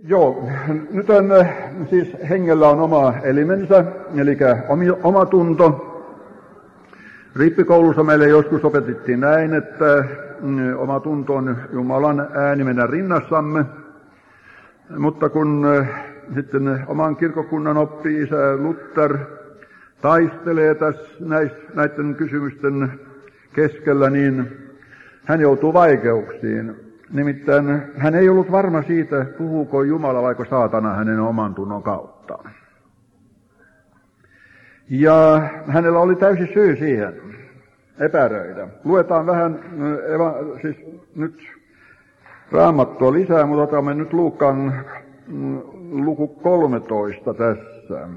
Joo, nyt on, siis hengellä on oma elimensä, eli oma tunto. Rippikoulussa meille joskus opetettiin näin, että oma tunto on Jumalan ääni meidän rinnassamme. Mutta kun sitten oman kirkkokunnan oppi-isä Luther taistelee tässä näiden kysymysten keskellä, niin hän joutuu vaikeuksiin. Nimittäin hän ei ollut varma siitä, puhuuko Jumala vaiko saatana hänen oman tunnon kautta. Ja hänellä oli täysi syy siihen epäröidä. Luetaan vähän siis nyt Raamattua lisää, mutta otamme nyt Luukan luku 13 tässä.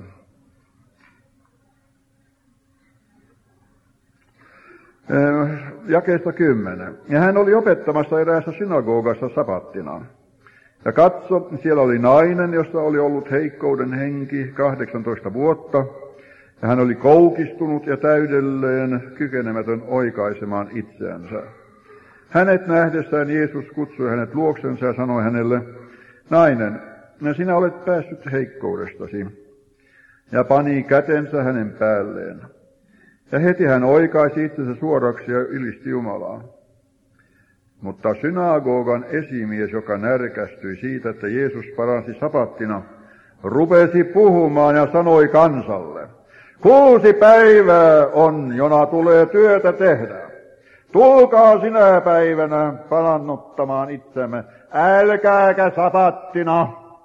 Jakeesta 10. Ja hän oli opettamassa eräässä synagogassa sapattina. Ja katso, siellä oli nainen, jossa oli ollut heikkouden henki 18 vuotta. Ja hän oli koukistunut ja täydelleen kykenemätön oikaisemaan itseänsä. Hänet nähdessään Jeesus kutsui hänet luoksensa ja sanoi hänelle, nainen, sinä olet päässyt heikkoudestasi. Ja pani kätensä hänen päälleen. Ja heti hän oikaisi itsensä suoraksi ja ylisti Jumalaa. Mutta synagogan esimies, joka närkästyi siitä, että Jeesus paransi sapattina, rupesi puhumaan ja sanoi kansalle, 6 päivää on, jona tulee työtä tehdä. Tulkaa sinä päivänä parannuttamaan itsemme, älkääkä sapattina.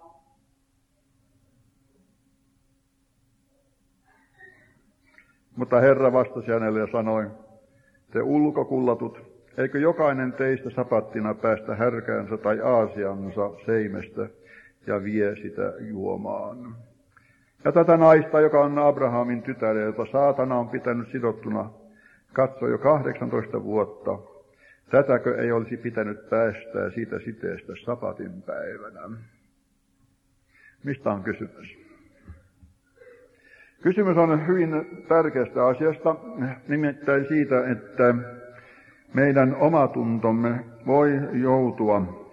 Mutta Herra vastasi hänelle ja sanoi, te ulkokullatut, eikö jokainen teistä sapattina päästä härkäänsä tai aasiansa seimestä ja vie sitä juomaan? Ja tätä naista, joka on Abrahamin tytär, jota saatana on pitänyt sidottuna, katsoi jo 18 vuotta. Tätäkö ei olisi pitänyt päästää siitä siteestä sapatin päivänä? Mistä on kysymys? Kysymys on hyvin tärkeästä asiasta, nimittäin siitä, että meidän omatuntomme voi joutua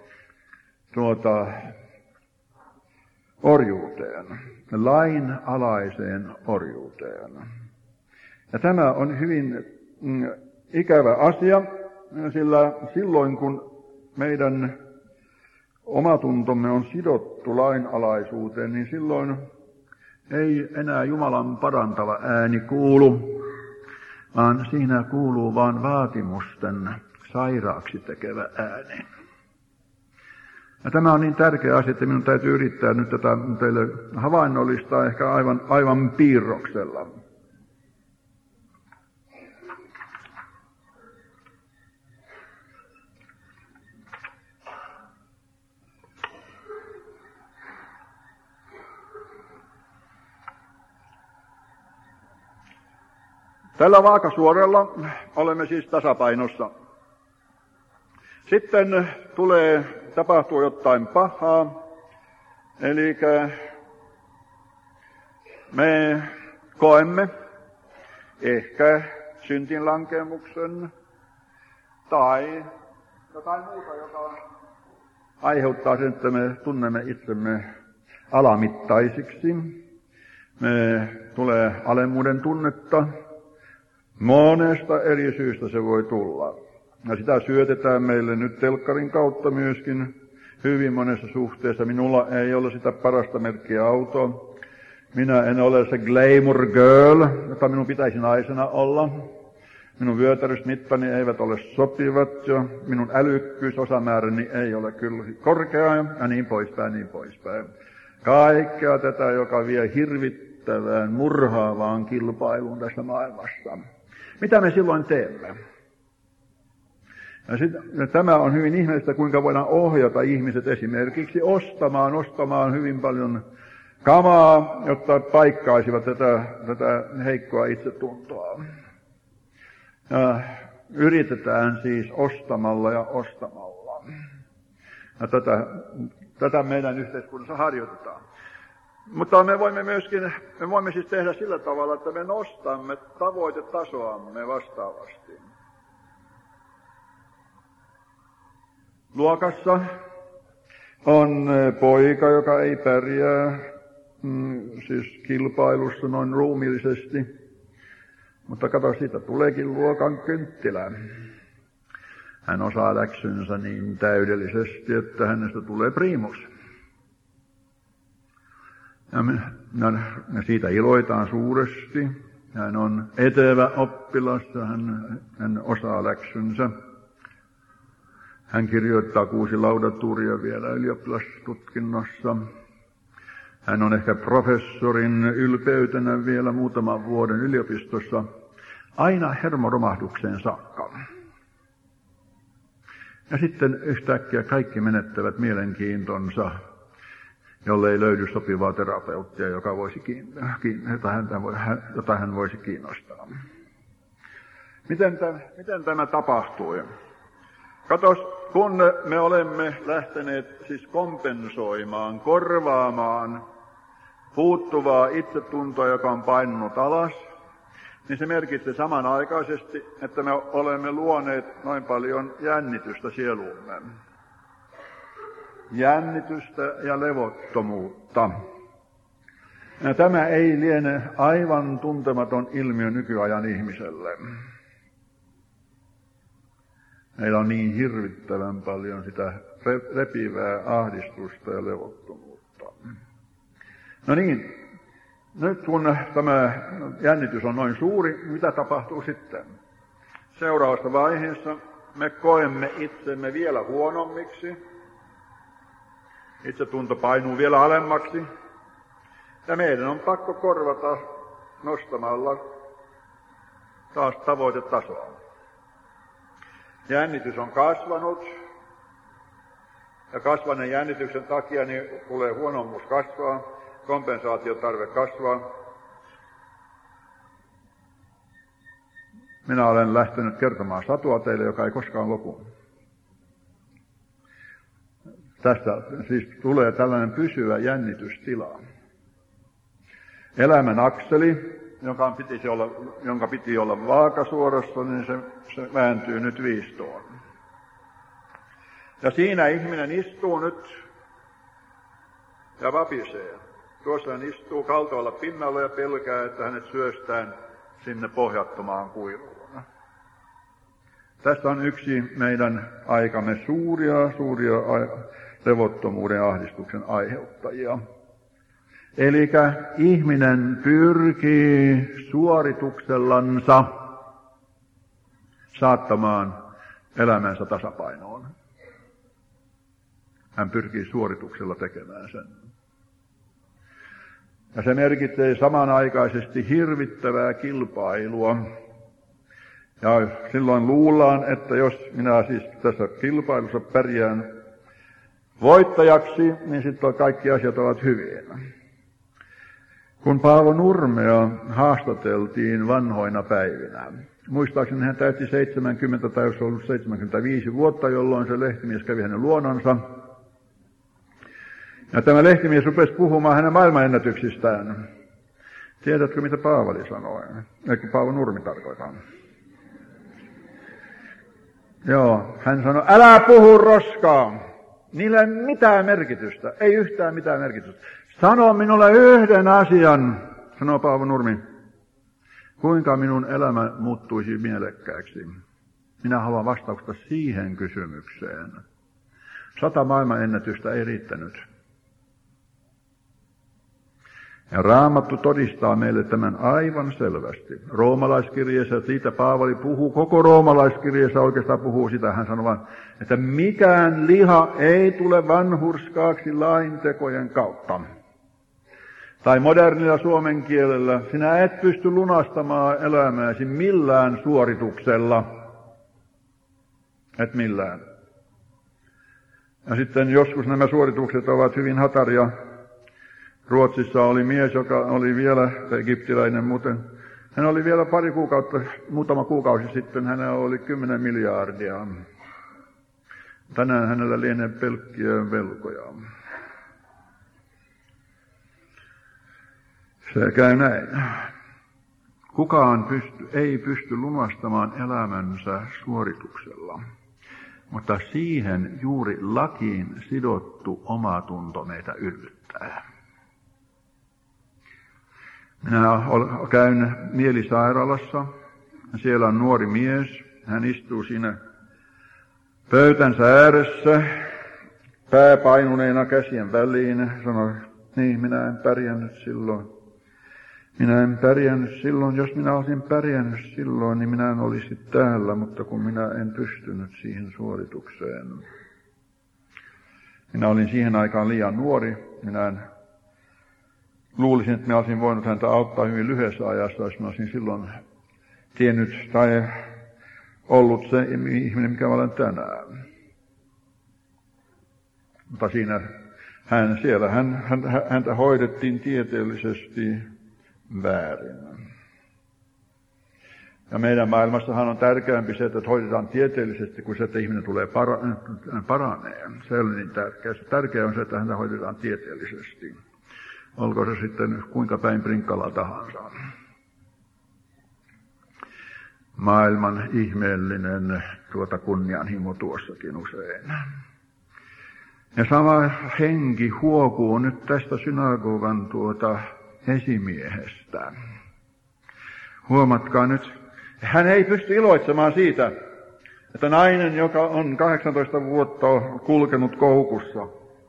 orjuuteen, lainalaiseen orjuuteen. Ja tämä on hyvin ikävä asia, sillä silloin kun meidän omatuntomme on sidottu lainalaisuuteen, niin silloin ei enää Jumalan parantava ääni kuulu, vaan siinä kuuluu vain vaatimusten sairaaksi tekevä ääni. Ja tämä on niin tärkeä asia, että minun täytyy yrittää nyt tätä teille havainnollistaa ehkä aivan piirroksella. Tällä vaakasuoralla olemme siis tasapainossa. Sitten tapahtuu jotain pahaa, eli me koemme ehkä syntinlankemuksen tai jotain muuta, joka aiheuttaa sen, että me tunnemme itsemme alamittaisiksi. Me tulee alemmuuden tunnetta. Monesta eri syystä se voi tulla. Ja sitä syötetään meille nyt telkkarin kautta myöskin hyvin monessa suhteessa. Minulla ei ole sitä parasta merkkiä autoa. Minä en ole se glamour girl, jota minun pitäisi naisena olla. Minun vyötärysmittani eivät ole sopivat ja minun älykkyysosamääräni ei ole kyllä korkea ja niin poispäin, niin poispäin. Kaikkea tätä, joka vie hirvittävään, murhaavaan kilpailuun tässä maailmassa. Mitä me silloin teemme? Ja tämä on hyvin ihmeellistä, kuinka voidaan ohjata ihmiset esimerkiksi ostamaan hyvin paljon kamaa, jotta paikkaisivat tätä heikkoa itsetuntoa. Ja yritetään siis ostamalla ja ostamalla. Ja tätä meidän yhteiskunnassa harjoitetaan. Mutta me voimme siis tehdä sillä tavalla, että me nostamme tavoitetasoamme vastaavasti. Luokassa on poika, joka ei pärjää siis kilpailussa noin ruumiillisesti. Mutta kato, siitä tuleekin luokan kynttilä. Hän osaa läksynsä niin täydellisesti, että hänestä tulee priimus. Ja siitä iloitaan suuresti. Hän on etevä oppilas ja hän osaa läksynsä. Hän kirjoittaa 6 laudatuuria vielä ylioppilastutkinnossa. Hän on ehkä professorin ylpeytenä vielä muutaman vuoden yliopistossa, aina hermoromahdukseen saakka. Ja sitten yhtäkkiä kaikki menettävät mielenkiintonsa, jollei löydy sopivaa terapeuttia, jota hän voisi kiinnostaa. Miten tämä tapahtui? Katos, kun me olemme lähteneet siis kompensoimaan, korvaamaan puuttuvaa itsetuntoa, joka on painunut alas, niin se merkitsee samanaikaisesti, että me olemme luoneet noin paljon jännitystä sieluumme. Jännitystä ja levottomuutta. Ja tämä ei liene aivan tuntematon ilmiö nykyajan ihmiselle. Meillä on niin hirvittävän paljon sitä repivää ahdistusta ja levottomuutta. No niin, nyt kun tämä jännitys on noin suuri, mitä tapahtuu sitten? Seuraavassa vaiheessa me koemme itsemme vielä huonommiksi. Itsetunto painuu vielä alemmaksi. Ja meidän on pakko korvata nostamalla taas tavoitetasoa. Jännitys on kasvanut, ja kasvaneen jännityksen takia niin tulee huonommuus kasvaa, kompensaatiotarve kasvaa. Minä olen lähtenyt kertomaan satua teille, joka ei koskaan lopu. Tästä siis tulee tällainen pysyvä jännitystila. Elämän akseli, jonka piti olla vaakasuorassa, niin se vääntyy nyt viistoon. Ja siinä ihminen istuu nyt ja vapisee. Tuossa hän istuu kaltoilla pinnalla ja pelkää, että hänet syöstään sinne pohjattomaan kuiluun. Tässä on yksi meidän aikamme suuria levottomuuden ja ahdistuksen aiheuttajia. Elikkä ihminen pyrkii suorituksellansa saattamaan elämänsä tasapainoon. Hän pyrkii suorituksella tekemään sen. Ja se merkitsee samanaikaisesti hirvittävää kilpailua. Ja silloin luullaan, että jos minä siis tässä kilpailussa pärjään voittajaksi, niin sitten kaikki asiat ovat hyviä. Kun Paavo Nurmea haastateltiin vanhoina päivinä, muistaakseni hän täytti 70 tai olisi ollut 75 vuotta, jolloin se lehtimies kävi hänen luonansa. Ja tämä lehtimies rupesi puhumaan hänen maailmanennätyksistään. Tiedätkö, mitä Paavali sanoi? Eikö Paavo Nurmi tarkoita? Joo, hän sanoi, älä puhu roskaa. Niillä ei mitään merkitystä, ei yhtään mitään merkitystä. Sano minulle yhden asian, sanoo Paavo Nurmi. Kuinka minun elämä muuttuisi mielekkääksi? Minä haluan vastausta siihen kysymykseen. 100 maailmanennätystä ei riittänyt. Ja Raamattu todistaa meille tämän aivan selvästi. Roomalaiskirjeessä, siitä Paavali puhuu, koko roomalaiskirjeessä oikeastaan puhuu sitä, hän sanoo, että mikään liha ei tule vanhurskaaksi laintekojen kautta. Tai modernilla suomen kielellä, sinä et pysty lunastamaan elämääsi millään suorituksella. Et millään. Ja sitten joskus nämä suoritukset ovat hyvin hataria. Ruotsissa oli mies, joka oli vielä egyptiläinen, muuten hän oli vielä muutama kuukausi sitten, hänellä oli 10 miljardia. Tänään hänellä lienee pelkkiä velkoja. Se käy näin. Kukaan ei pysty lunastamaan elämänsä suorituksella. Mutta siihen juuri lakiin sidottu omatunto meitä yllyttää. Minä käyn mielisairaalassa. Siellä on nuori mies. Hän istuu siinä pöytänsä ääressä, pää painuneena käsien väliin. Sanoi, niin minä en pärjännyt silloin. Minä en pärjännyt silloin. Jos minä olisin pärjännyt silloin, niin minä en olisi täällä, mutta kun minä en pystynyt siihen suoritukseen. Minä olin siihen aikaan liian nuori. Minä luulisin, että minä olisin voinut häntä auttaa hyvin lyhyessä ajassa, jos minä olisin silloin tiennyt tai ollut se ihminen, mikä olen tänään. Mutta siinä häntä hoidettiin tieteellisesti väärin. Ja meidän maailmassahan on tärkeämpi se, että hoidetaan tieteellisesti, kuin se, että ihminen tulee paranee. Se ei ole niin tärkeää. Tärkeää on se, että häntä hoidetaan tieteellisesti. Olko se sitten kuinka päin prinkkalla tahansa. Maailman ihmeellinen kunnianhimo tuossakin usein. Ja sama henki huokuu nyt tästä synagogan esimiehestä. Huomatkaa nyt, hän ei pysty iloitsemaan siitä, että nainen, joka on 18 vuotta kulkenut koukussa,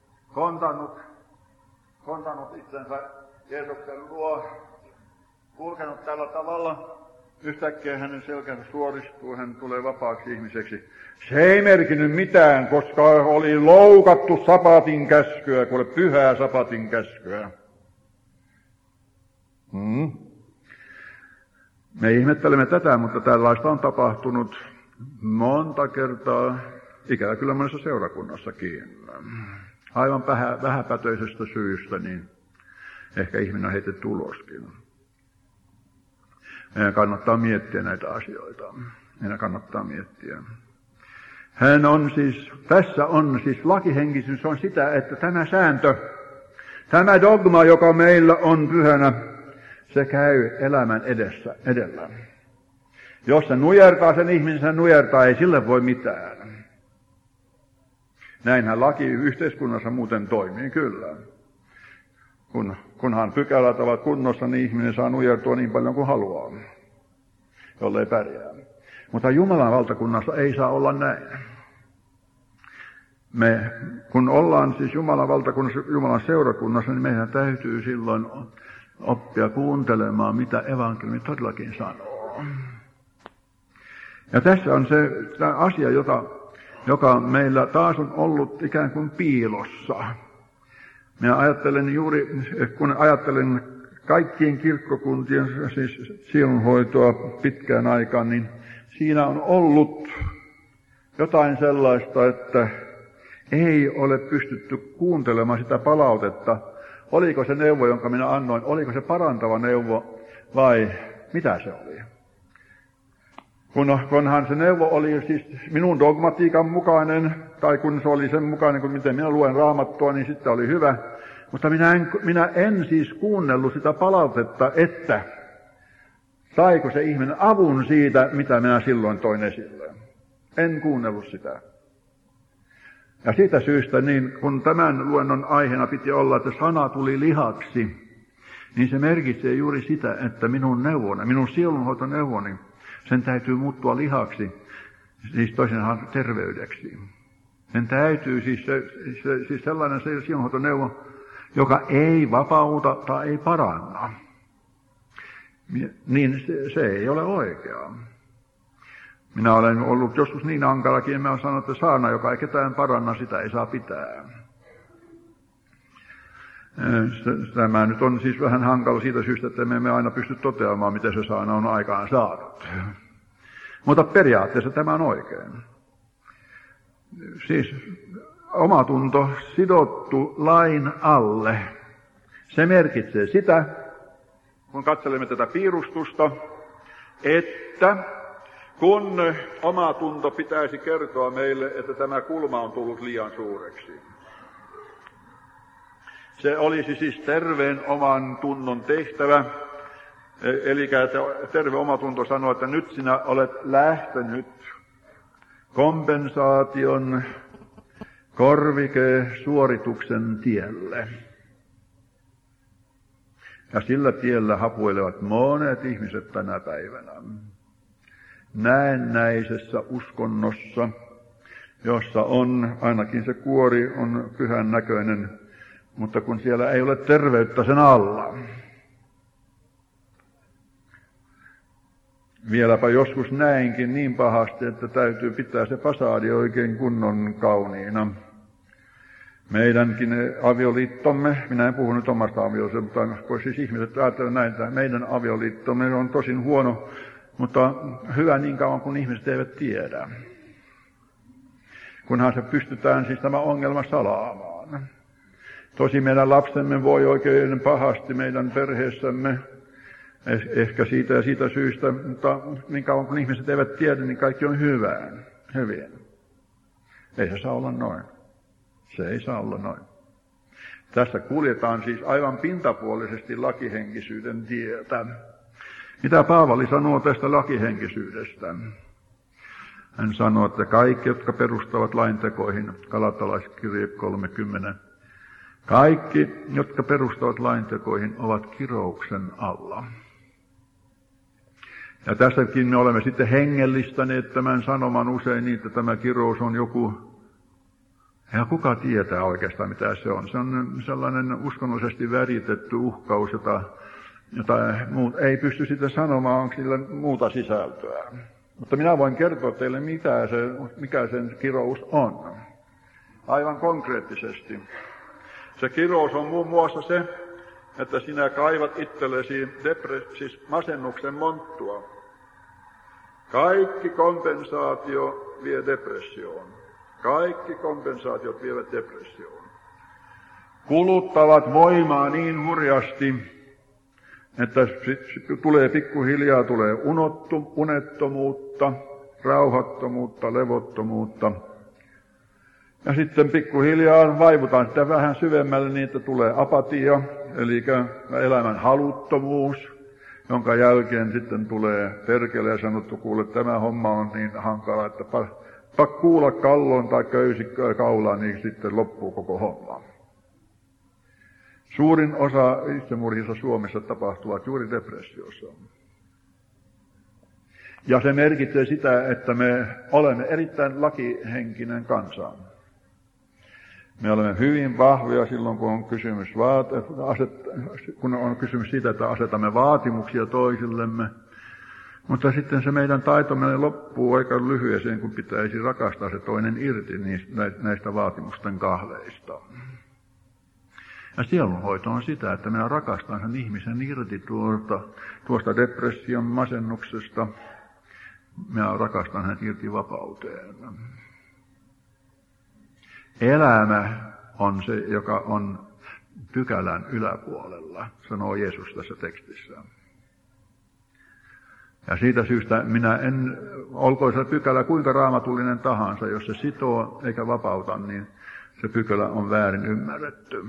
kontannut itsensä Jeesuksen luo, kulkenut tällä tavalla, yhtäkkiä hänen selkänsä suoristuu, hän tulee vapaaksi ihmiseksi. Se ei merkinnyt mitään, koska oli loukattu sapatin käskyä, kuule pyhää sapatin käskyä. Me ihmettelemme tätä, mutta tällaista on tapahtunut monta kertaa, ikävä kyllä monessa seurakunnassakin. Aivan vähäpätöisestä syystä, niin ehkä ihminen on heitetty uloskin. Meidän kannattaa miettiä näitä asioita. Meidän kannattaa miettiä. Tässä on siis lakihenkisyys on sitä, että tämä sääntö, tämä dogma, joka meillä on pyhänä, se käy elämän edellä. Jos se nujertaa sen ihmisen, se nujertaa, ei sille voi mitään. Näinhän laki yhteiskunnassa muuten toimii, kyllä. Kunhan pykälät ovat kunnossa, niin ihminen saa nujertua niin paljon kuin haluaa, jollei pärjää. Mutta Jumalan valtakunnassa ei saa olla näin. Kun ollaan siis Jumalan valtakunnassa, Jumalan seurakunnassa, niin meidän täytyy silloin oppia kuuntelemaan, mitä evankeliumi todellakin sanoo. Ja tässä on se asia, joka meillä taas on ollut ikään kuin piilossa. Minä ajattelen juuri, kun ajattelen kaikkien kirkkokuntien siis sielunhoitoa pitkään aikaan, niin siinä on ollut jotain sellaista, että ei ole pystytty kuuntelemaan sitä palautetta. Oliko se neuvo, jonka minä annoin, oliko se parantava neuvo vai mitä se oli? Kunhan se neuvo oli siis minun dogmatiikan mukainen, tai kun se oli sen mukainen, kuin miten minä luen Raamattua, niin sitten oli hyvä. Mutta minä en siis kuunnellut sitä palautetta, että saiko se ihminen avun siitä, mitä minä silloin toin esille. En kuunnellut sitä. Ja siitä syystä, niin kun tämän luennon aiheena piti olla, että sana tuli lihaksi, niin se merkitsee juuri sitä, että minun neuvoni, minun sielunhoitoneuvoni, sen täytyy muuttua lihaksi, siis toisenaan terveydeksi. Sen täytyy siis sellainen sielunhoitoneuvo, joka ei vapauta tai ei paranna, niin se ei ole oikeaa. Minä olen ollut joskus niin ankarakin, että mä olen sanonut, että saarna, joka ei ketään paranna, sitä ei saa pitää. Tämä nyt on siis vähän hankala siitä syystä, että me emme aina pysty toteamaan, miten se saarna on aikaan saanut. Mutta periaatteessa tämä on oikein. Siis omatunto sidottu lain alle. Se merkitsee sitä, kun katselemme tätä piirustusta, että kun omatunto pitäisi kertoa meille, että tämä kulma on tullut liian suureksi. Se olisi siis terveen oman tunnon tehtävä. Eli terve omatunto sanoo, että nyt sinä olet lähtenyt kompensaation korvike suorituksen tielle. Ja sillä tiellä hapuilevat monet ihmiset tänä päivänä. Näennäisessä uskonnossa, jossa on, ainakin se kuori on pyhän näköinen, mutta kun siellä ei ole terveyttä sen alla. Vieläpä joskus näinkin niin pahasti, että täytyy pitää se fasaadi oikein kunnon kauniina. Meidänkin avioliittomme, minä en puhu nyt omasta avioliitosta, mutta siis ihmiset ajattelevat näin, että meidän avioliittomme on tosin huono, mutta hyvä niin kauan kuin ihmiset eivät tiedä. Kunhan se pystytään siis tämä ongelma salaamaan. Tosi meidän lapsemme voi oikein pahasti meidän perheessämme, ehkä siitä ja siitä syystä, mutta niin kauan kun ihmiset eivät tiedä, niin kaikki on hyvin. Ei se saa olla noin. Se ei saa olla noin. Tässä kuljetaan siis aivan pintapuolisesti lakihenkisyyden tietä. Mitä Paavali sanoo tästä lakihenkisyydestä? Hän sanoo, että kaikki, jotka perustavat laintekoihin, Galatalaiskirje 30, kaikki, jotka perustavat laintekoihin, ovat kirouksen alla. Ja tässäkin me olemme sitten hengellistäneet tämän sanoman usein niin, että tämä kirous on joku, ja kuka tietää oikeastaan mitä se on. Se on sellainen uskonnollisesti väritetty uhkaus, jota muut ei pysty sitten sanomaan, onko sillä muuta sisältöä. Mutta minä voin kertoa teille, mikä sen kirous on. Aivan konkreettisesti. Se kirous on muun muassa se, että sinä kaivat itsellesi siis masennuksen monttua. Kaikki kompensaatio vie depressioon. Kaikki kompensaatiot vievät depressioon. Kuluttavat voimaa niin hurjasti, että tulee pikkuhiljaa unettomuutta, rauhattomuutta, levottomuutta. Ja sitten pikkuhiljaa vaivutaan sitä vähän syvemmälle niin, että tulee apatia, eli elämän haluttomuus, jonka jälkeen sitten tulee perkele ja sanottu, kuule, tämä homma on niin hankala, että kuula kalloon tai köysi kaulaan, niin sitten loppuu koko homma. Suurin osa itsemurhissa Suomessa tapahtuvat juuri depressiossa. Ja se merkitsee sitä, että me olemme erittäin lakihenkinen kansa. Me olemme hyvin vahvoja silloin, kun on kysymys siitä, että asetamme vaatimuksia toisillemme. Mutta sitten se meidän taitomme loppuu aika lyhyeseen, kun pitäisi rakastaa se toinen irti näistä vaatimusten kahleista. Ja sielunhoito on sitä, että minä rakastan sen ihmisen irti tuosta depression masennuksesta. Minä rakastan hänet irti vapauteen. Elämä on se, joka on pykälän yläpuolella, sanoo Jeesus tässä tekstissä. Ja siitä syystä minä olkoon se pykälä kuinka raamatullinen tahansa, jos se sitoo eikä vapauta, niin se pykälä on väärin ymmärretty.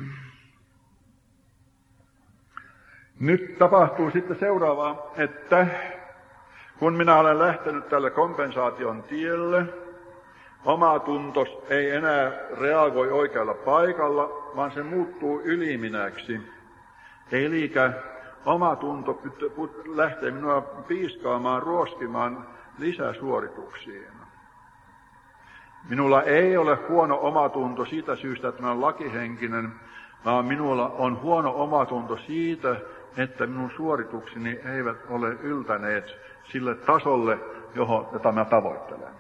Nyt tapahtuu sitten seuraavaa, että kun minä olen lähtenyt tälle kompensaation tielle, omatuntos ei enää reagoi oikealla paikalla, vaan se muuttuu yliminäksi. Eli omatunto lähtee minua piiskaamaan, ruoskimaan lisäsuorituksiin. Minulla ei ole huono omatunto siitä syystä, että mä olen lakihenkinen, vaan minulla on huono omatunto siitä, että minun suoritukseni eivät ole yltäneet sille tasolle, jota mä tavoittelen.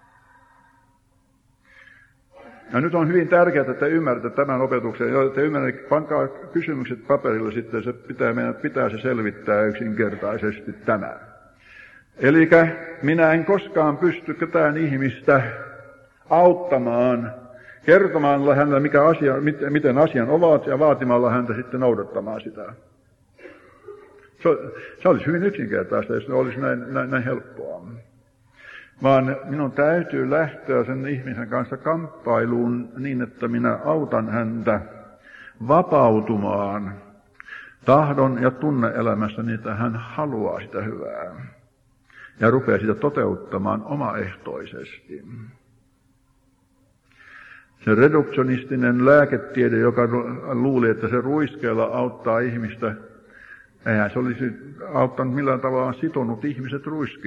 Ja nyt on hyvin tärkeää, että te ymmärrätte tämän opetuksen. Ja te ymmärrätte, pankaa kysymykset paperille sitten, meidän pitää se selvittää yksinkertaisesti tämä. Eli minä en koskaan pysty ketään ihmistä auttamaan, kertomalla hänelle miten asian ovat ja vaatimalla häntä sitten noudattamaan sitä. Se olisi hyvin yksinkertaista, jos se olisi näin helppoa. Vaan minun täytyy lähteä sen ihmisen kanssa kamppailuun niin, että minä autan häntä vapautumaan tahdon ja tunne-elämässä niin, että hän haluaa sitä hyvää ja rupeaa sitä toteuttamaan omaehtoisesti. Se reduktionistinen lääketiede, joka luuli, että se ruiskeella auttaa ihmistä, eihän se olisi auttanut millään tavalla sitonut ihmiset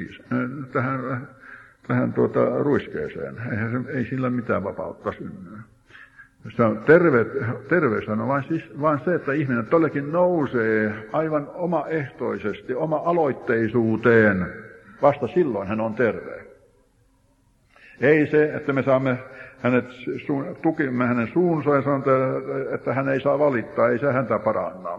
tähän ruiskeeseen. Ei sillä mitään vapautta synny. Se on terveys on vain se, että ihminen todellakin nousee aivan omaehtoisesti, oma-aloitteisuuteen. Vasta silloin hän on terve. Ei se, että me saamme tukimme hänen suunsa ja sanotaan, että hän ei saa valittaa, ei se häntä paranna.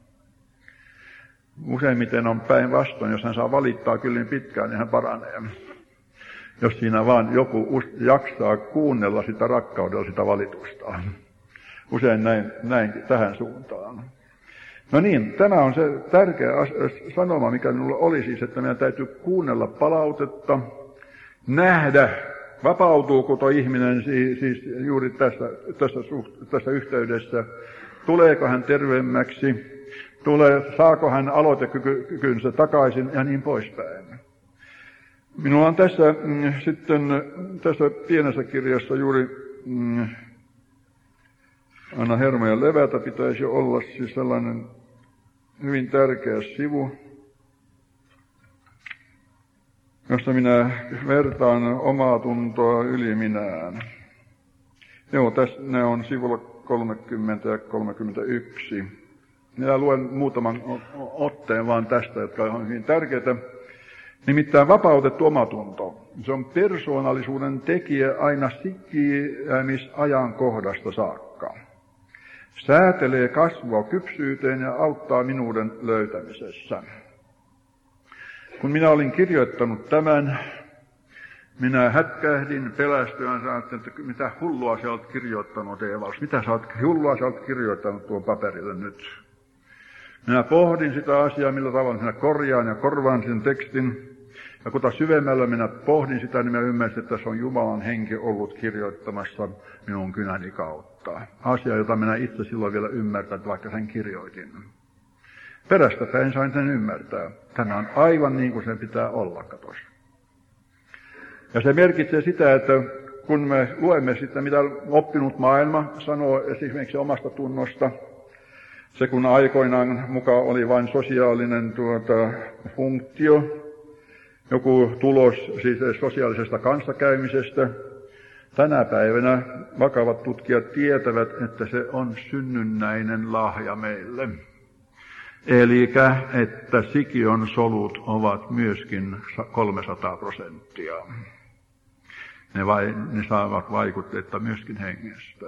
Useimmiten on päinvastoin, jos hän saa valittaa kyllin pitkään, niin hän paranee. Jos siinä vaan joku jaksaa kuunnella sitä rakkaudella sitä valitusta. Usein näin tähän suuntaan. No niin, tämä on se tärkeä sanoma, mikä minulla oli siis, että meidän täytyy kuunnella palautetta, nähdä, vapautuuko tuo ihminen siis juuri tässä yhteydessä, tuleeko hän terveemmäksi, saako hän aloitekykynsä takaisin ja niin poispäin. Minulla on tässä pienessä kirjassa juuri Anna hermoja levätä pitäisi olla siis sellainen hyvin tärkeä sivu, josta minä vertaan omaa tuntoa yli minään. Joo, tässä ne on sivulla 30 ja 31. Minä luen muutaman otteen vaan tästä, jotka on hyvin tärkeitä. Nimittäin vapautettu omatunto. Se on persoonallisuuden tekijä aina sikiämisajankohdasta saakka. Säätelee kasvua kypsyyteen ja auttaa minuuden löytämisessä. Kun minä olin kirjoittanut tämän, minä hätkähdin, pelästyin, sanoin, että mitä hullua sä olet kirjoittanut, Eevaus, mitä hullua sä olet kirjoittanut tuon paperille nyt. Minä pohdin sitä asiaa, millä tavalla minä korjaan ja korvaan sen tekstin. Ja kun syvemmällä minä pohdin sitä, niin minä ymmärsin, että se on Jumalan henki ollut kirjoittamassa minun kynäni kautta. Asia, jota minä itse silloin vielä ymmärtänyt, vaikka sen kirjoitin. Perästäpäin sain sen ymmärtää. Tämä on aivan niin kuin sen pitää olla, katos. Ja se merkitsee sitä, että kun me luemme sitä, mitä oppinut maailma sanoo esimerkiksi omasta tunnosta, se kun aikoinaan mukaan oli vain sosiaalinen funktio, joku tulos siis sosiaalisesta kanssakäymisestä. Tänä päivänä vakavat tutkijat tietävät, että se on synnynnäinen lahja meille. Elikkä, että sikiön solut ovat myöskin 300%. Ne saavat vaikutteita myöskin hengestä.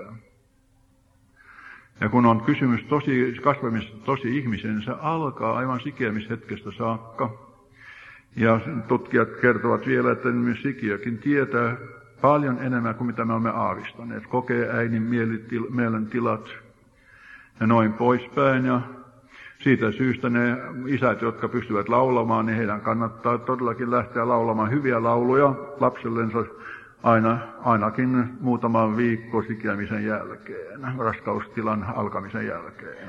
Ja kun on kysymys kasvamisesta tosi ihmisen, se alkaa aivan sikiämishetkestä saakka. Ja tutkijat kertovat vielä, että myös sikiökin tietää paljon enemmän kuin mitä me olemme aavistaneet. Kokee äidin mielentilat ja noin poispäin. Ja siitä syystä ne isät, jotka pystyvät laulamaan, niin heidän kannattaa todellakin lähteä laulamaan hyviä lauluja lapsellensa ainakin muutaman viikko sikiämisen jälkeen, raskaustilan alkamisen jälkeen.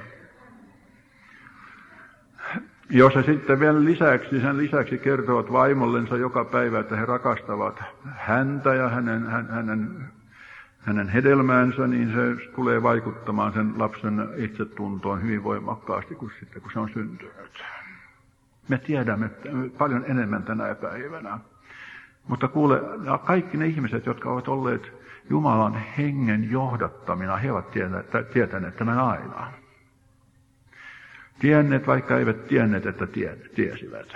Jos he sitten vielä sen lisäksi kertovat vaimollensa joka päivä, että he rakastavat häntä ja hänen hedelmäänsä, niin se tulee vaikuttamaan sen lapsen itsetuntoon hyvin voimakkaasti kuin sitten, kun se on syntynyt. Me tiedämme paljon enemmän tänä päivänä. Mutta kuule, kaikki ne ihmiset, jotka ovat olleet Jumalan hengen johdattamina, he ovat tietäneet tämän aina. Tienneet, vaikka eivät tienneet, että tiesivät.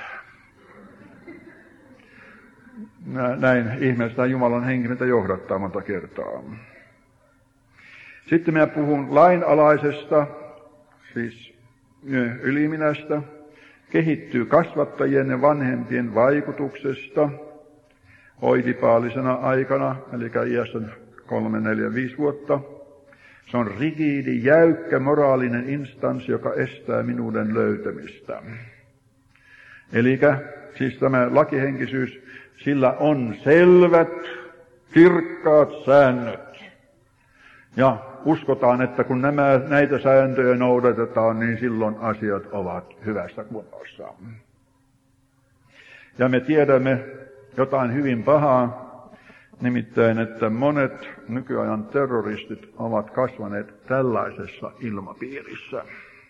Näin ihmeellistä Jumalan henki meitä johdattaa monta kertaa. Sitten minä puhun lainalaisesta, siis yliminästä, kehittyy kasvattajien ja vanhempien vaikutuksesta oidipaalisena aikana, eli iässä 3, 4, 5 vuotta. Se on rigiidi, jäykkä, moraalinen instanssi, joka estää minuuden löytämistä. Elikkä siis tämä lakihenkisyys, sillä on selvät, kirkkaat säännöt. Ja uskotaan, että kun näitä sääntöjä noudatetaan, niin silloin asiat ovat hyvässä kunnossa. Ja me tiedämme jotain hyvin pahaa, nimittäin, että monet nykyajan terroristit ovat kasvaneet tällaisessa ilmapiirissä.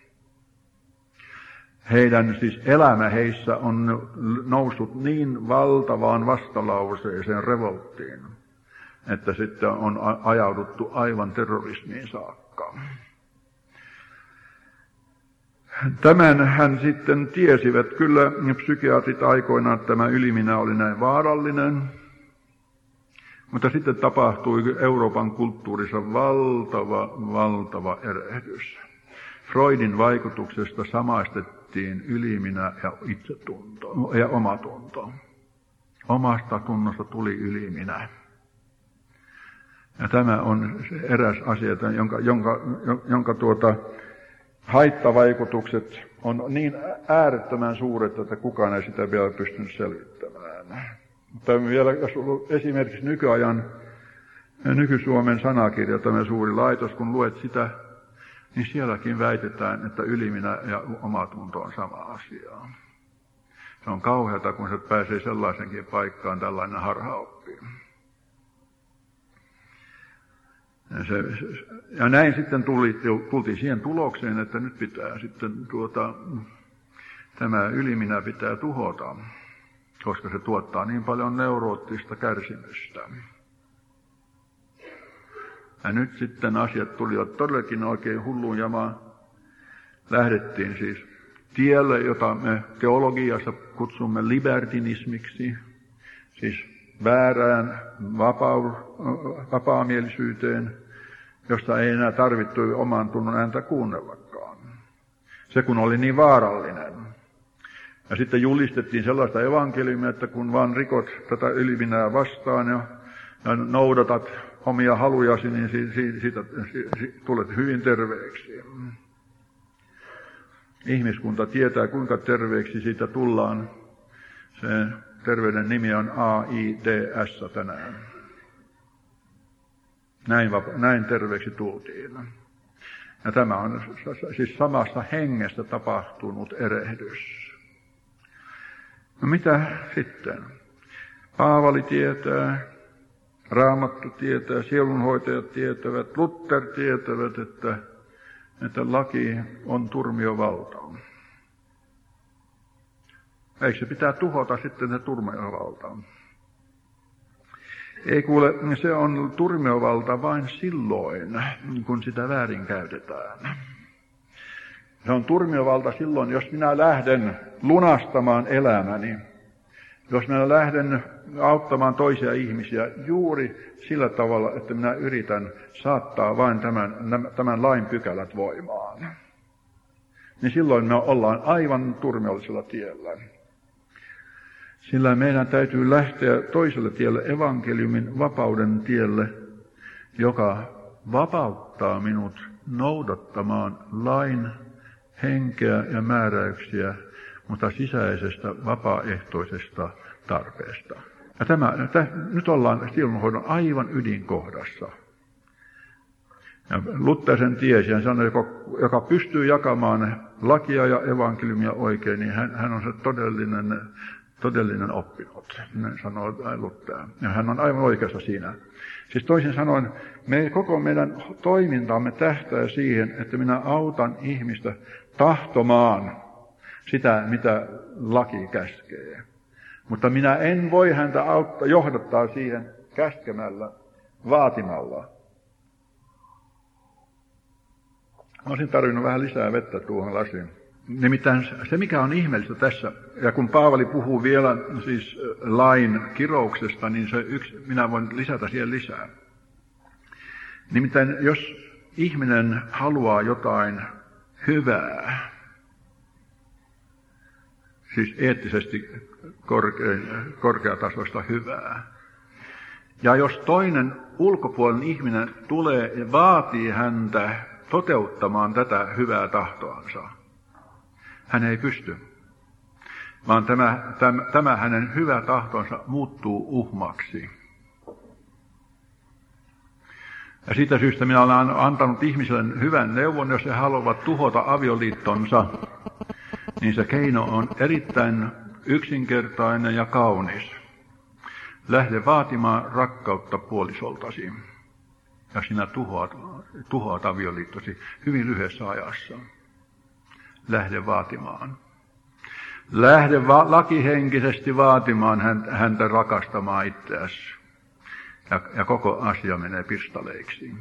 Heidän siis elämä heissä on noussut niin valtavaan vastalauseeseen, revolttiin, että sitten on ajauduttu aivan terrorismiin saakka. Tämän hän sitten tiesivät kyllä psykiatrit aikoinaan, että tämä yliminä oli näin vaarallinen, mutta sitten tapahtui Euroopan kulttuurissa valtava erehdys. Freudin vaikutuksesta samaistettiin yliminä ja itsetunto ja omatunto. Omasta tunnosta tuli yliminä. Ja tämä on eräs asia, jonka haittavaikutukset on niin äärettömän suuret, että kukaan ei sitä vielä pystynyt selvittämään. Mutta vielä, jos esimerkiksi nyky-Suomen sanakirja, tämä suuri laitos, kun luet sitä, niin sielläkin väitetään, että yliminä ja omatunto on sama asia. Se on kauheata, kun se pääsee sellaisenkin paikkaan, tällainen harhaoppi. Ja näin sitten tultiin siihen tulokseen, että nyt pitää sitten tämä yliminä pitää tuhota, koska se tuottaa niin paljon neuroottista kärsimystä. Ja nyt sitten asiat tulivat todellakin oikein hulluun jamaan. Lähdettiin siis tielle, jota me teologiassa kutsumme libertinismiksi, siis väärään vapaamielisyyteen, josta ei enää tarvittu oman tunnon ääntä kuunnellakaan. Se kun oli niin vaarallinen. Ja sitten julistettiin sellaista evankeliumia, että kun vaan rikot tätä yliminää vastaan ja noudatat omia halujasi, niin siitä tulet hyvin terveeksi. Ihmiskunta tietää, kuinka terveeksi siitä tullaan. Sen terveyden nimi on AIDS tänään. Näin terveeksi tultiin. Ja tämä on siis samassa hengessä tapahtunut erehdys. No mitä sitten? Paavali tietää, Raamattu tietää, sielunhoitajat tietävät, Luther tietävät, että laki on turmiovalta. Eikö se pitää tuhota sitten se turmiovalta? Ei kuule, se on turmiovalta vain silloin, kun sitä väärinkäytetään. Se on turmiovalta silloin, jos minä lähden lunastamaan elämäni, jos minä lähden auttamaan toisia ihmisiä juuri sillä tavalla, että minä yritän saattaa vain tämän lain pykälät voimaan, niin silloin me ollaan aivan turmiollisella tiellä. Sillä meidän täytyy lähteä toiselle tielle, evankeliumin vapauden tielle, joka vapauttaa minut noudattamaan lain henkeä ja määräyksiä, mutta sisäisestä vapaaehtoisesta tarpeesta. Ja nyt ollaan sielunhoidon aivan ydinkohdassa. Ja Luther sen tiesi, ja sanoi, joka pystyy jakamaan lakia ja evankeliumia oikein, niin hän on se todellinen oppinut, näin sanoo Luther. Ja hän on aivan oikeassa siinä. Siis toisin sanoen, koko meidän toimintamme tähtää siihen, että minä autan ihmistä tahtomaan sitä, mitä laki käskee. Mutta minä en voi häntä johdattaa siihen käskemällä, vaatimalla. Olisin tarvinnut vähän lisää vettä tuohon lasiin. Nimittäin se, mikä on ihmeellistä tässä, ja kun Paavali puhuu vielä siis lain kirouksesta, niin minä voin lisätä siihen lisää. Nimittäin jos ihminen haluaa jotain hyvää, siis eettisesti korkeatasoista hyvää, ja jos toinen ulkopuolinen ihminen tulee ja vaatii häntä toteuttamaan tätä hyvää tahtoansa, hän ei pysty, vaan tämä hänen hyvä tahtonsa muuttuu uhmaksi. Ja siitä syystä minä olen antanut ihmisille hyvän neuvon, jos he haluavat tuhota avioliittonsa, niin se keino on erittäin yksinkertainen ja kaunis. Lähde vaatimaan rakkautta puolisoltasi, ja sinä tuhoat avioliittosi hyvin lyhyessä ajassa. Lähde vaatimaan. Lähde lakihenkisesti vaatimaan häntä rakastamaan itseäsi. Ja koko asia menee pirstaleiksi.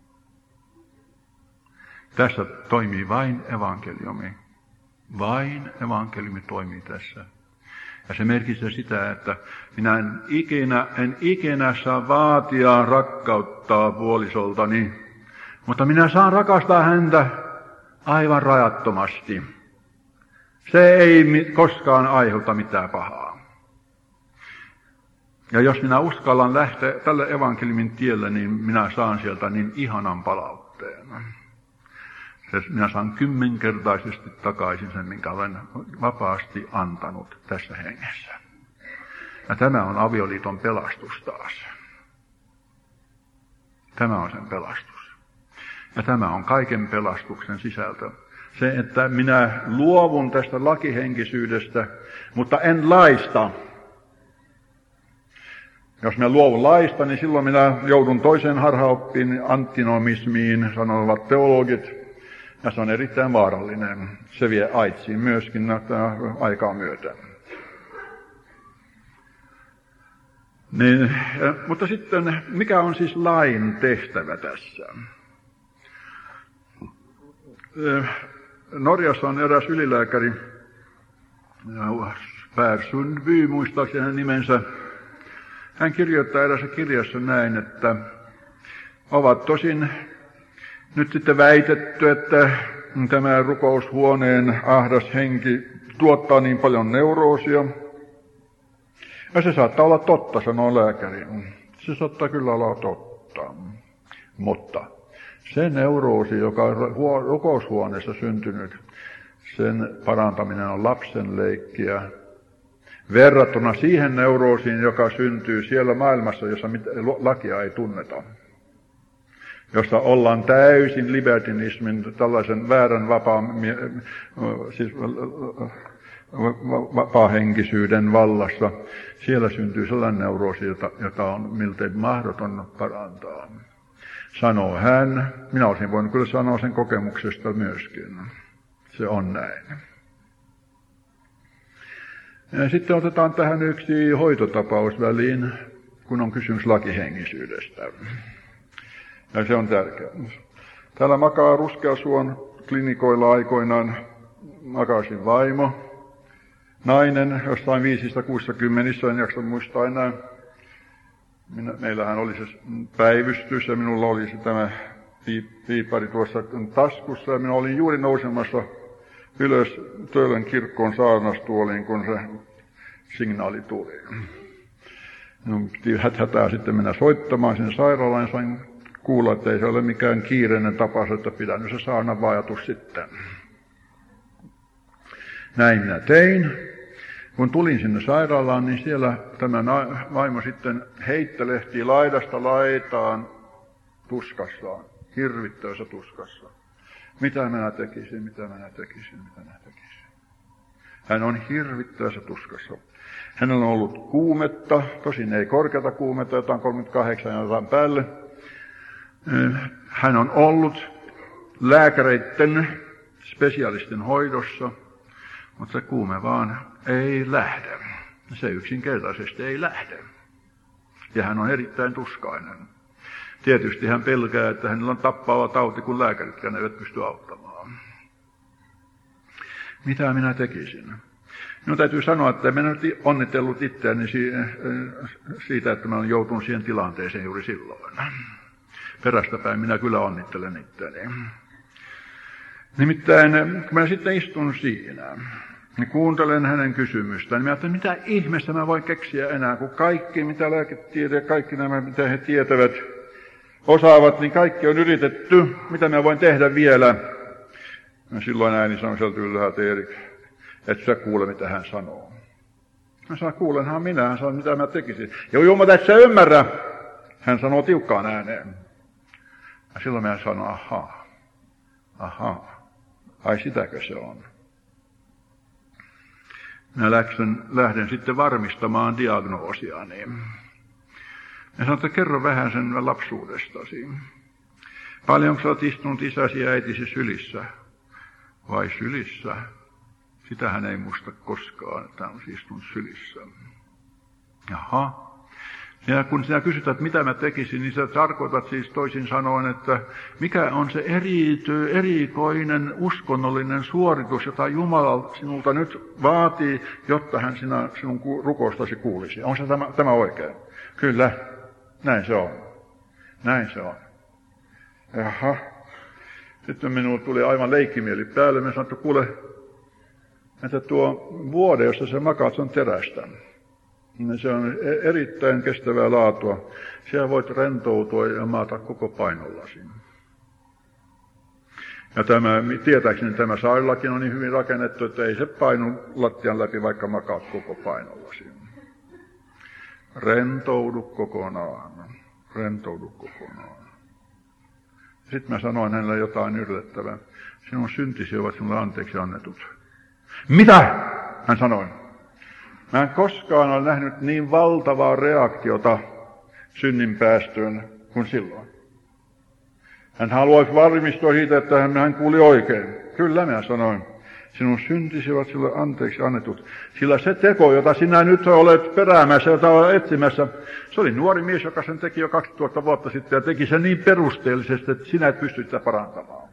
Tässä toimii vain evankeliumi. Vain evankeliumi toimii tässä. Ja se merkitsee sitä, että minä en ikinä saa vaatia rakkauttaa puolisoltani, mutta minä saan rakastaa häntä aivan rajattomasti. Se ei koskaan aiheuta mitään pahaa. Ja jos minä uskallan lähteä tälle evankeliumin tielle, niin minä saan sieltä niin ihanan palautteen. Minä saan 10-kertaisesti takaisin sen, minkä olen vapaasti antanut tässä hengessä. Ja tämä on avioliiton pelastus taas. Tämä on sen pelastus. Ja tämä on kaiken pelastuksen sisältö. Se, että minä luovun tästä lakihenkisyydestä, mutta en laista. Jos minä luovun laista, niin silloin minä joudun toiseen harhaoppiin, antinomismiin, sanovat teologit. Ja se on erittäin vaarallinen. Se vie aitsiin myöskin aikaa myöten. Niin, mutta sitten, mikä on siis lain tehtävä tässä? Norjassa on eräs ylilääkäri, Per Sundby, muistaakseni hänen nimensä. Hän kirjoittaa erässä kirjassa näin, että ovat tosin nyt sitten väitetty, että tämä rukoushuoneen ahdas henki tuottaa niin paljon neuroosia. Ja se saattaa olla totta, sanoo lääkäri. Se saattaa kyllä olla totta. Mutta se neuroosi, joka on rukoushuoneessa syntynyt, sen parantaminen on lapsen leikkiä. Verrattuna siihen neuroosiin, joka syntyy siellä maailmassa, jossa lakia ei tunneta. Jossa ollaan täysin libertinismin, tällaisen väärän vapaahenkisyyden vallassa. Siellä syntyy sellainen neuroosi, jota on miltei mahdoton parantaa. Sanoo hän, minä olisin voinut kyllä sanoa sen kokemuksesta myöskin. Se on näin. Ja sitten otetaan tähän yksi hoitotapaus väliin, kun on kysymys lakihengisyydestä. Ja se on tärkeää. Täällä makaa Ruskeasuon klinikoilla aikoinaan makasin vaimo. Nainen, jossain 5-60, en jaksa muistaa enää. Meillähän oli se päivystys ja minulla oli se tämä piipari tuossa taskussa. Ja minä olin juuri nousemassa ylös Töölön kirkkoon saarnastuoliin, kun se signaali tuli. Minun piti hätää sitten mennä soittamaan sen sairaalaan ja sain kuulla, että ei se ole mikään kiireinen tapaus, että pidänyt se saarnan vajatus sitten. Näin minä tein. Kun tulin sinne sairaalaan, niin siellä tämä vaimo sitten heittelehtii laidasta laitaan tuskassaan, hirvittävässä tuskassa. Mitä minä tekisin. Hän on hirvittävässä tuskassa. Hänellä on ollut kuumetta, tosin ei korkeata kuumetta, jotain 38 ja jotain päälle. Hän on ollut lääkäreiden, spesialistin hoidossa, mutta se kuume vaan ei lähde. Se yksinkertaisesti ei lähde. Ja hän on erittäin tuskainen. Tietysti hän pelkää, että hänellä on tappava tauti, kun lääkäritkään eivät pysty auttamaan. Mitä minä tekisin? Minun täytyy sanoa, että minä en nyt onnitellut itseäni siitä, että mä olen joutunut siihen tilanteeseen juuri silloin. Perästäpäin minä kyllä onnittelen itseäni. Nimittäin, kun mä sitten istun siinä, niin kuuntelen hänen kysymystään, niin mä ajattelin, mitä ihmeessä mä voin keksiä enää, kun kaikki, mitä lääketiede, kaikki nämä, mitä he tietävät, osaavat, niin kaikki on yritetty. Mitä mä voin tehdä vielä? Ja silloin ääni sanoi sieltä ylhäältä, Erik, et sä kuule, mitä hän sanoo. Mä sanoin, kuulenhan minä, hän sanoi, mitä mä tekisin. Ja Jumala, et sä ymmärrä. Hän sanoo tiukkaan ääneen. Ja silloin mä sanoin, ahaa, ai sitäkö se on. Minä lähden sitten varmistamaan diagnoosiani. Ja sanoi, että kerro vähän sen lapsuudestasi. Paljonko sä olet istunut isäsi ja äitisi sylissä? Vai sylissä? Sitä hän ei muista koskaan, että hän on istunut sylissä. Jaha. Ja kun sinä kysyt, että mitä mä tekisin, niin sä tarkoitat siis toisin sanoen, että mikä on se erikoinen uskonnollinen suoritus, jota Jumala sinulta nyt vaatii, jotta hän sinun rukoustasi kuulisi. On se tämä oikein? Kyllä, näin se on. Näin se on. Jaha. Sitten minulle tuli aivan leikkimieli päälle. Mä sanoin, että kuule, että tuo vuode, jossa sä makaat, se on terästä. Se on erittäin kestävää laatua. Siellä voit rentoutua ja maata koko painollasi. Ja tietääkseni tämä saarillakin on niin hyvin rakennettu, että ei se painu lattian läpi, vaikka makaat koko painollasi. Rentoudu kokonaan. Rentoudu kokonaan. Sitten mä sanoin hänelle jotain yllättävää. Sinun syntisi ovat sinulle anteeksi annetut. Mitä? Hän sanoi. Mä en koskaan ole nähnyt niin valtavaa reaktiota synnin päästöön kuin silloin. Hän haluaisi varmistua siitä, että hän kuuli oikein. Kyllä mä sanoin. Sinun syntisi ovat sinulle anteeksi annetut. Sillä se teko, jota sinä nyt olet peräämässä, jota olet etsimässä, se oli nuori mies, joka sen teki jo 2000 vuotta sitten ja teki sen niin perusteellisesti, että sinä et pysty sitä parantamaan.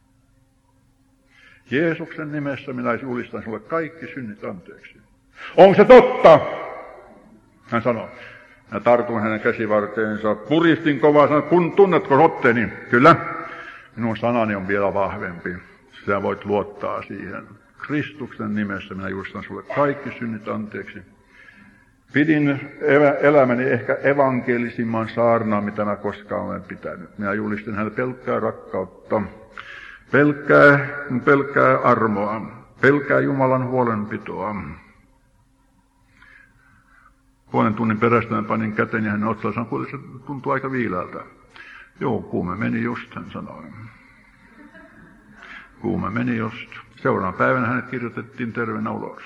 Jeesuksen nimessä minä julistan sinulle kaikki synnit anteeksi. Onko se totta? Hän sanoi. Mä tartun hänen käsivarteensa, puristin kovaa, sanoin, kun tunnetko otteeni? Kyllä. Minun sanani on vielä vahvempi. Sinä voit luottaa siihen. Kristuksen nimessä minä julistan sinulle kaikki synnit anteeksi. Pidin elämäni ehkä evankelisimman saarnaa, mitä mä koskaan olen pitänyt. Minä julistin hänelle pelkkää rakkautta, pelkkää armoa, pelkkää Jumalan huolenpitoa. Puolen tunnin perästä panin käteni hänen otsalle, sanoin, kuule, se tuntuu aika viileältä. Joo, kuume meni just, hän sanoi. Kuume meni just. Seuraavan päivänä hänet kirjoitettiin terveenä ulos.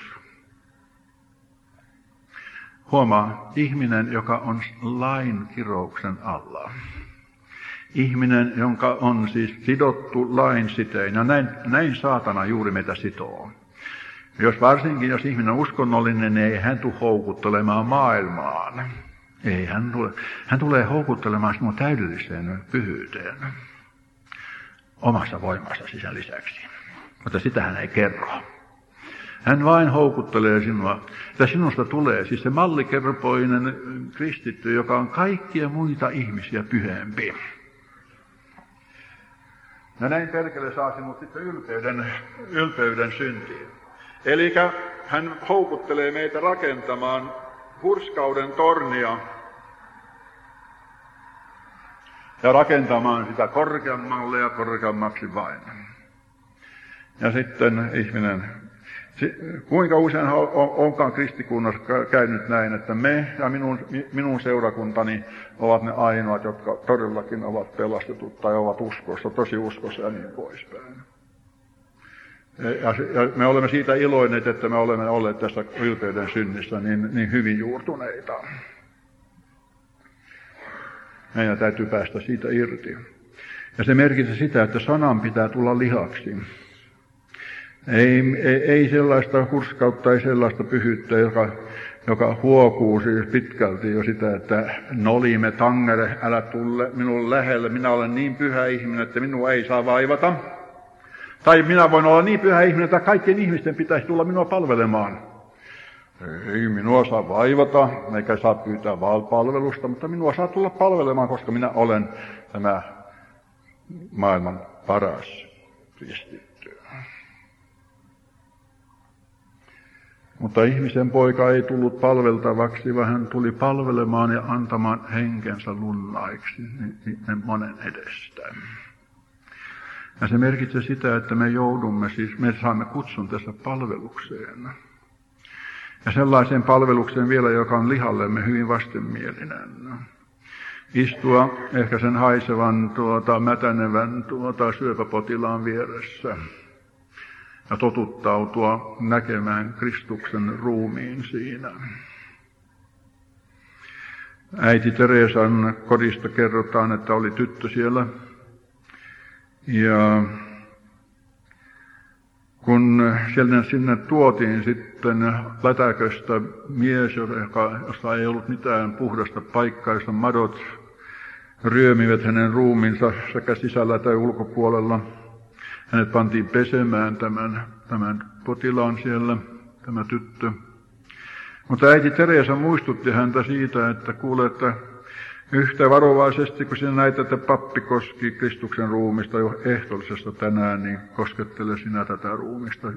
Huomaa, ihminen, joka on lain kirouksen alla. Ihminen, jonka on siis sidottu lain sitein. Ja näin saatana juuri meitä sitoo. Varsinkin jos ihminen on uskonnollinen, niin ei hän tule houkuttelemaan maailmaan. Ei hän tulee houkuttelemaan sinua täydelliseen pyhyyteen. Omassa voimassa sisän lisäksi. Mutta sitä hän ei kerro. Hän vain houkuttelee sinua. Ja sinusta tulee siis se mallikelpoinen kristitty, joka on kaikkia muita ihmisiä pyhempi. Ja näin perkele saa sinut sitten ylpeyden syntiin. Eli hän houkuttelee meitä rakentamaan hurskauden tornia ja rakentamaan sitä korkeammalle ja korkeammaksi vain. Ja sitten ihminen, kuinka usein onkaan kristikunnassa käynyt näin, että me ja minun seurakuntani ovat ne ainoat, jotka todellakin ovat pelastetut tai ovat uskossa, tosi uskossa ja niin poispäin. Ja me olemme siitä iloineet, että me olemme olleet tässä ylpeyden synnissä niin hyvin juurtuneita. Meidän täytyy päästä siitä irti. Ja se merkitsee sitä, että sanan pitää tulla lihaksi. Ei sellaista hurskautta, ei sellaista pyhyyttä, joka huokuu siis pitkälti jo sitä, että nolime tangere, älä tulle minulle lähelle, minä olen niin pyhä ihminen, että minua ei saa vaivata. Tai minä voin olla niin pyhä ihminen, että kaikkien ihmisten pitäisi tulla minua palvelemaan. Ei minua saa vaivata, eikä saa pyytää palvelusta, mutta minua saa tulla palvelemaan, koska minä olen tämä maailman paras kristitty. Mutta ihmisen poika ei tullut palveltavaksi, vaan hän tuli palvelemaan ja antamaan henkensä lunnaiksi monen edestä. Ja se merkitsee sitä, että me saamme kutsun tässä palvelukseen. Ja sellaiseen palvelukseen vielä, joka on lihallemme hyvin vastenmielinen. Istua ehkä sen haisevan, mätänevän syöpäpotilaan vieressä. Ja totuttautua näkemään Kristuksen ruumiin siinä. äiti Teresan kodista kerrotaan, että oli tyttö siellä. Ja kun sinne tuotiin sitten lätäköstä mies, jossa ei ollut mitään puhdasta paikkaa, jossa madot ryömivät hänen ruumiinsa sekä sisällä tai ulkopuolella. Hänet pantiin pesemään tämän potilaan siellä, tämä tyttö. Mutta äiti Teresa muistutti häntä siitä, että kuule, että yhtä varovaisesti, kun sinä näet, että pappi koski Kristuksen ruumista jo ehtoollisesta tänään, niin koskettele sinä tätä ruumista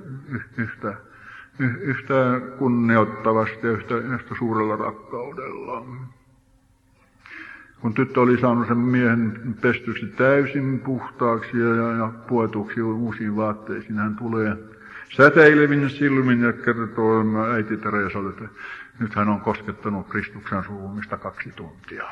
yhtä kunnioittavasti ja yhtä suurella rakkaudella. Kun tyttö oli saanut sen miehen pestyksi täysin puhtaaksi ja puetuksi uusiin vaatteisiin, hän tulee säteilevin silmin ja kertoo äiti Teresalle, että nyt hän on koskettanut Kristuksen ruumista 2 tuntia.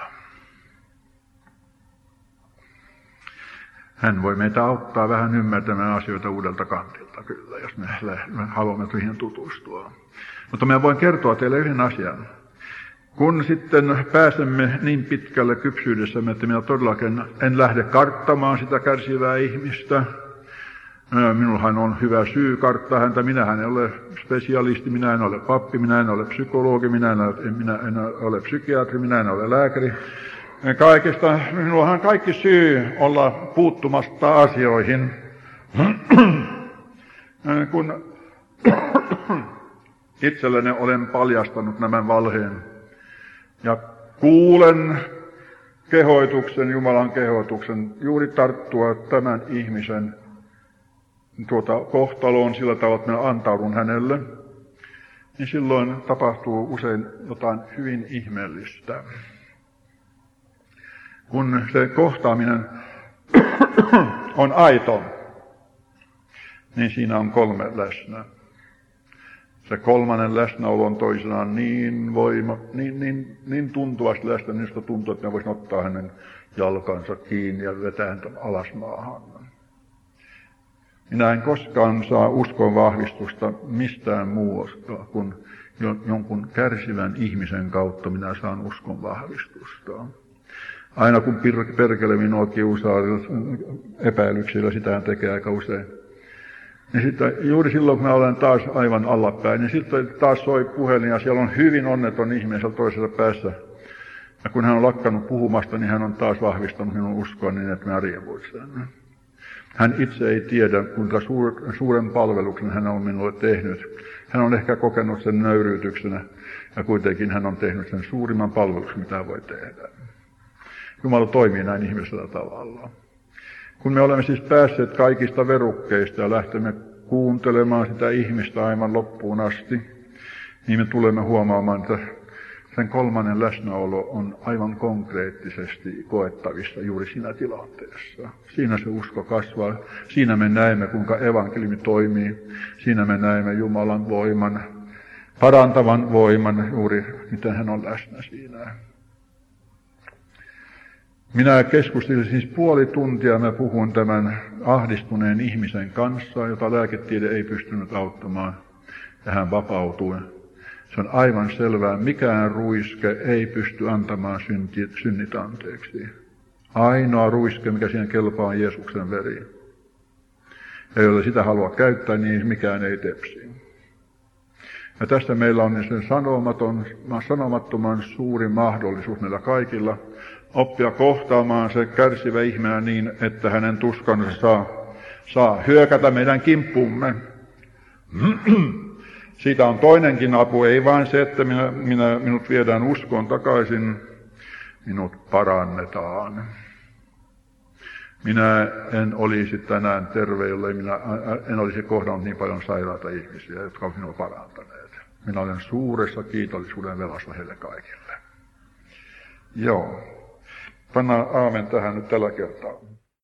Hän voi meitä auttaa vähän ymmärtämään asioita uudelta kantilta kyllä, jos me haluamme siihen tutustua. Mutta minä voin kertoa teille yhden asian. Kun sitten pääsemme niin pitkälle kypsyydessämme, että minä todellakin en lähde karttamaan sitä kärsivää ihmistä. Minullahan on hyvä syy karttaa häntä. Minähän en ole spesialisti, minä en ole pappi, minä en ole psykologi, minä en ole psykiatri, minä en ole lääkäri. Kaikesta, minullahan on kaikki syy olla puuttumasta asioihin. Kun itselleni olen paljastanut nämä valheen ja kuulen Jumalan kehotuksen juuri tarttua tämän ihmisen kohtaloon sillä tavalla, että minä antaudun hänelle, niin silloin tapahtuu usein jotain hyvin ihmeellistä. Kun se kohtaaminen on aito, niin siinä on 3 läsnä. Se 3. läsnäolo on toisenaan niin tuntuvasti läsnä, niin sitä tuntuu, että me voisin ottaa hänen jalkansa kiinni ja vetää häntä alas maahan. Minä en koskaan saa uskon vahvistusta mistään muusta kuin jonkun kärsivän ihmisen kautta minä saan uskon vahvistusta. Aina kun perkele minua kiusaa epäilyksillä, sitähän tekee aika usein. Niin sitten juuri silloin, kun mä olen taas aivan allapäin, niin sitten taas soi puhelin ja siellä on hyvin onneton ihminen siellä toisessa päässä. Ja kun hän on lakkanut puhumasta, niin hän on taas vahvistanut minun uskoa niin, että mä riemuitsen. Hän itse ei tiedä, kuinka suuren palveluksen hän on minulle tehnyt. Hän on ehkä kokenut sen nöyryytyksenä ja kuitenkin hän on tehnyt sen suurimman palveluksen, mitä hän voi tehdä. Jumala toimii näin ihmisellä tavalla. Kun me olemme siis päässeet kaikista verukkeista ja lähtemme kuuntelemaan sitä ihmistä aivan loppuun asti, niin me tulemme huomaamaan, että sen 3. läsnäolo on aivan konkreettisesti koettavissa juuri siinä tilanteessa. Siinä se usko kasvaa. Siinä me näemme, kuinka evankeliumi toimii. Siinä me näemme Jumalan voiman, parantavan voiman, juuri miten hän on läsnä siinä. Minä keskustelin siis 0,5 tuntia, mä puhun tämän ahdistuneen ihmisen kanssa, jota lääketiede ei pystynyt auttamaan, ja hän vapautui. Se on aivan selvää, mikään ruiske ei pysty antamaan synnit anteeksi. Ainoa ruiske, mikä siihen kelpaa, on Jeesuksen veri. Ja jolle sitä haluaa käyttää, niin mikään ei tepsi. Ja tästä meillä on sen sanomattoman suuri mahdollisuus meillä kaikilla oppia kohtaamaan se kärsivä ihminen niin, että hänen tuskansa saa hyökätä meidän kimppuumme. Siitä on toinenkin apu, ei vain se, että minut viedään uskoon takaisin, minut parannetaan. Minä en olisi tänään terve, jollei minä en olisi kohdannut niin paljon sairaita ihmisiä, jotka ovat minua parantaneet. Minä olen suuressa kiitollisuuden velassa heille kaikille. Joo. Pannaan aamen tähän nyt tällä kertaa.